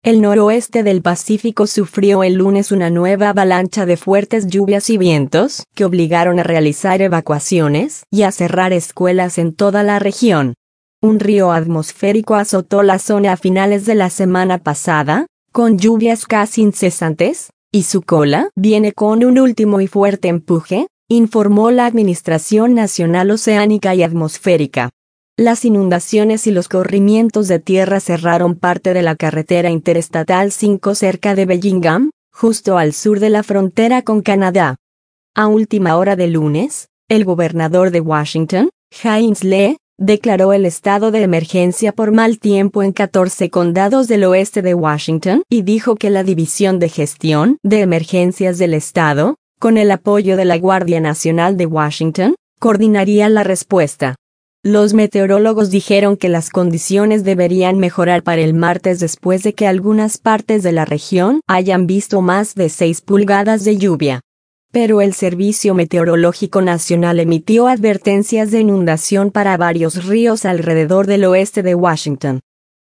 El noroeste del Pacífico sufrió el lunes una nueva avalancha de fuertes lluvias y vientos que obligaron a realizar evacuaciones y a cerrar escuelas en toda la región. Un río atmosférico azotó la zona a finales de la semana pasada, con lluvias casi incesantes, y su cola viene con un último y fuerte empuje, informó la Administración Nacional Oceánica y Atmosférica. Las inundaciones y los corrimientos de tierra cerraron parte de la carretera interestatal 5 cerca de Bellingham, justo al sur de la frontera con Canadá. A última hora de lunes, el gobernador de Washington, James Lee, declaró el estado de emergencia por mal tiempo en 14 condados del oeste de Washington y dijo que la División de Gestión de Emergencias del estado, con el apoyo de la Guardia Nacional de Washington, coordinaría la respuesta. Los meteorólogos dijeron que las condiciones deberían mejorar para el martes después de que algunas partes de la región hayan visto más de 6 pulgadas de lluvia. Pero el Servicio Meteorológico Nacional emitió advertencias de inundación para varios ríos alrededor del oeste de Washington.